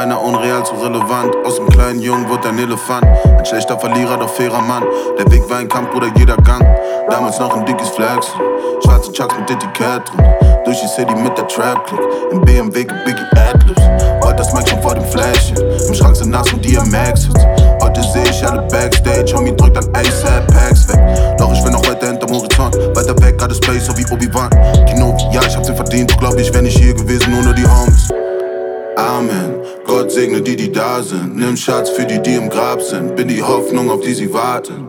beinahe unreal zu relevant. Aus dem kleinen Jungen wurde ein Elefant. Ein schlechter Verlierer, doch fairer Mann. Der Weg war ein Kampf, Bruder, jeder Gang. Damals noch in Dickies Flags. Schwarze Chucks mit Etikett drin. Durch die City mit der Trap-Click. Im BMW gibt Biggie Adlibs. Heute das Mic schon vor dem Fläschchen. Im Schrank sind nass und DMX-Hits. Heute seh ich alle Backstage. Homie drückt an ASAP Packs weg. Doch ich bin noch weiter hinterm Horizont. Weiter weg, gerade Space, so wie Obi-Wan. Kino, ja, ich hab's dir verdient. Du glaub ich, wär nicht hier gewesen, ohne die Homies. Amen. Gott segne die, die da sind. Nimm Schatz für die, die im Grab sind. Bin die Hoffnung, auf die sie warten.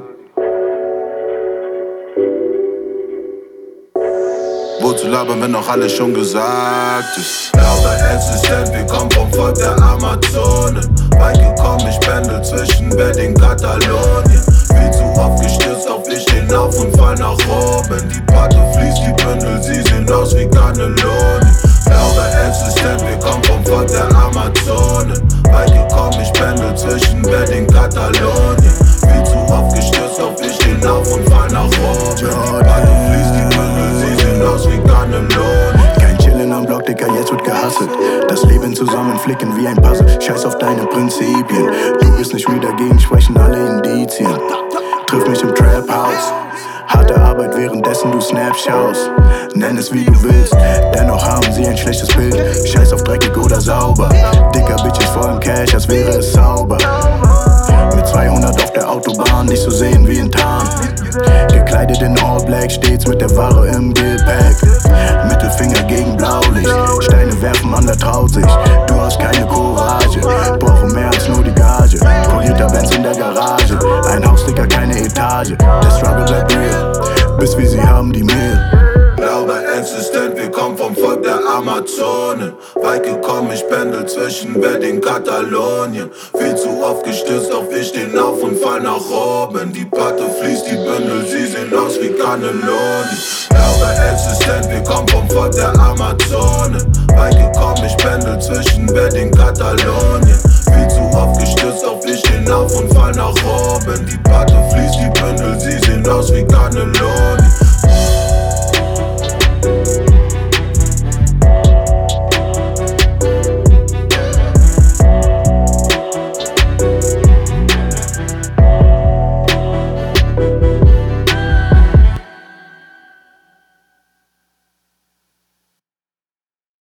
Wozu labern, wenn noch alles schon gesagt ist? Glaube existent, wir kommen vom Volk der Amazonen. Weit gekommen, ich pendel zwischen Berlin, Katalonien. Viel zu oft gestürzt, auf wir stehen auf und fallen nach oben. Die Patte fließt, die Bündel, sie sehen aus wie Cannelloni. Glaube existent, wir kommen vom Volk der Amazonen. Weit gekommen, ich pendel zwischen Berlin, Katalonien. Viel zu oft gestürzt, auf wir stehen auf und fallen nach oben. Die Patte fließt, die Bündel, sie sehen aus wie Cannelloni. Kein Chillen am Block, Dicker, jetzt wird gehasselt. Das Leben zusammen flicken wie ein Puzzle. Scheiß auf deine Prinzipien. Du bist nicht müde, dagegen sprechen alle Indizien. Triff mich im Trap-House. Harte Arbeit, währenddessen du Snaps schaust. Nenn es wie du willst, dennoch haben sie ein schlechtes Bild. Scheiß auf dreckig oder sauber. Dicker Bitches voll im Cash, als wäre es sauber. Mit 200 auf der Autobahn, dich zu sehen wie in Tarn. Gekleidet in All Black, stets mit der Ware im Gepäck. Mittelfinger gegen Blaulicht, Steine werfen, man da traut sich. Du hast keine Courage, brauche mehr als nur die Gage. Polierter Benz in der Garage, ein Hausdicker, keine Etage. Der Struggle bleibt real, bis wir sie haben, die Mehl. Glaube existent, wir kommen vom Volk der Amazonen. Weit gekommen, ich pendel zwischen Berlin, Katalonien. Viel zu oft gestürzt, doch wir stehen auf und fallen nach oben. Die Patte fließt, die Bündel, sie sehen aus wie Cannelloni. Glaube existent, wir kommen vom Volk der Amazonen. Weit gekommen, ich pendel zwischen Berlin, Katalonien.